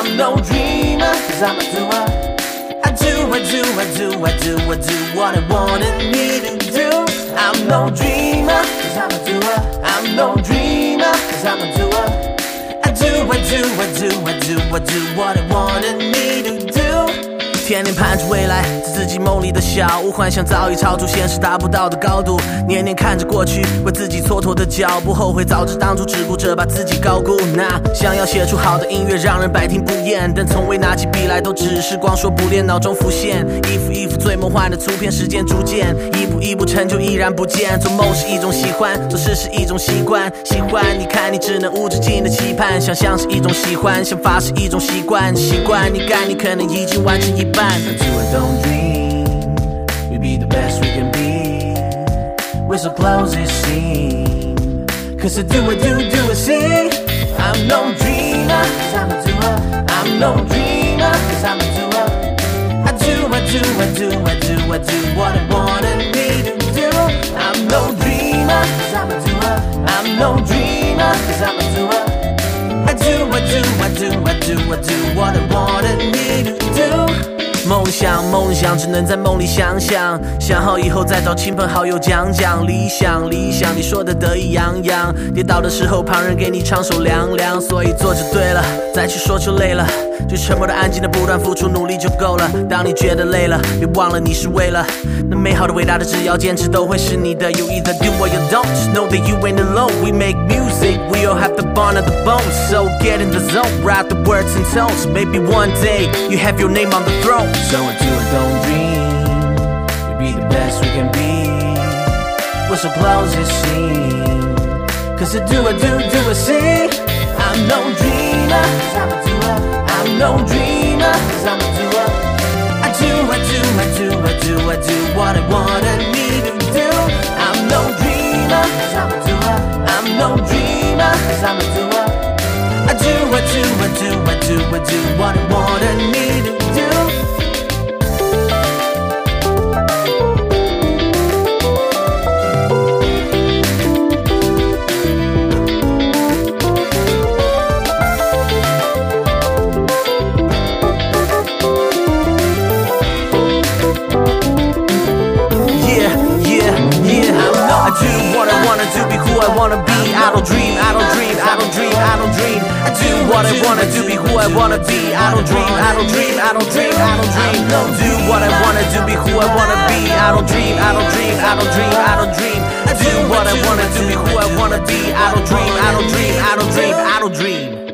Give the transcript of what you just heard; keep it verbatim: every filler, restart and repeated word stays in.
I'm no dreamer, cause I'm a doer. I do, I do, I do, I do, I do what I wanted me to do. I'm no dreamer, cause I'm a doer. I'm no dreamer, cause I'm a doer. I do, I do, I do, I do, I do what I wanted me to do. 天天盼着未来，在自己梦里的小屋，幻想早已超出现实达不到的高度。年年看着过去，为自己蹉跎的脚步，后悔早知当初只顾着把自己高估。那想要写出好的音乐，让人百听不厌，但从未拿起笔来，都只是光说不练，脑中浮现一幅一幅最梦幻的图片，时间逐渐一步一步成就依然不见。做梦是一种喜欢，做事是一种习惯。喜欢你看你只能无止境的期盼，想象是一种喜欢，想法是一种习惯。习惯你干，你可能已经完成一半。Until I don't dream, we be the best we can be. We're so close it seems. Cause I do, I do, do, I see. I'm no dreamer, cause I'm a doer. I'm no dreamer, cause I'm a doer. I do, I do, I do, I do, I do what I wanted me to do. I'm no dreamer, cause I'm a doer. I'm no dreamer, cause I'm a doer. I do, I do, I do, I do, I do what I wanted me to do. 梦想，梦想只能在梦里想想，想好以后再找亲朋好友讲讲。理想，理想你说的得意洋洋，跌倒的时候旁人给你唱首凉凉。所以做就对了，再去说就累了，就沉默的安静的不断付出努力就够了。当你觉得累了，别忘了你是为了那美好的伟大的，只要坚持都会是你的。You either do or you don't, just know that you ain't alone. We make music, we all have the bond of the bones. So get in the zone, write the words and tones. Maybe one day you have your name on the throne. So until I don't dream, we be the best we can be. We're so close it seems. Cause I do, I do, do, I see. I'm no dreamer, cause I'm a doer. I'm no dreamer, cause I'm a doer. I do, I do, I do, I do, I do what I wanted me to do. I'm no dreamer, cause I'm a doer. I'm no dreamer, cause I'm a doer. I do, I do, I do, I do, I do what I wanted me to do. Do be who I wanna be. I don't dream, I don't dream, I don't dream, I don't dream. I do what I wanna do, be who I wanna be. I don't dream, I don't dream, I don't dream, I don't dream. Do what I wanna do, be who I wanna be. I don't dream, I don't dream, I don't dream, I don't dream. I do what I wanna do, be who I wanna be. I don't dream, I don't dream, I don't dream, I don't dream.